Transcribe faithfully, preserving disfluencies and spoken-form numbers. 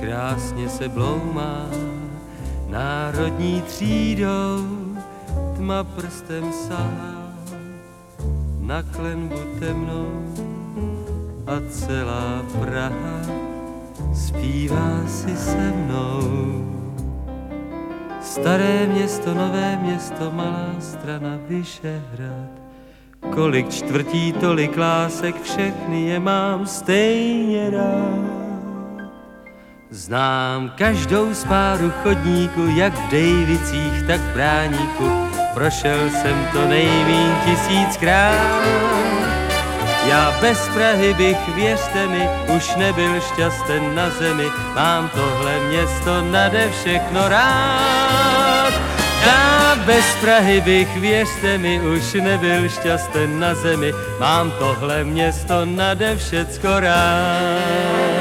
krásně se bloumá národní třídou, tma prstem sahá na klenbu temnou a celá Praha zpívá si se mnou. Staré město, nové město, malá strana Vyšehrad. Kolik čtvrtí, tolik lásek, všechny je mám stejně rád. Znám každou z páru chodníku, jak v Dejvicích, tak v Bráníku. Prošel jsem to nejmíň tisíckrát. Já bez Prahy bych, věřte mi, už nebyl šťasten na zemi. Mám tohle město nade všechno rád. Já bez Prahy bych, věřte mi, už nebyl šťasten na zemi. Mám tohle město nade všecko rád.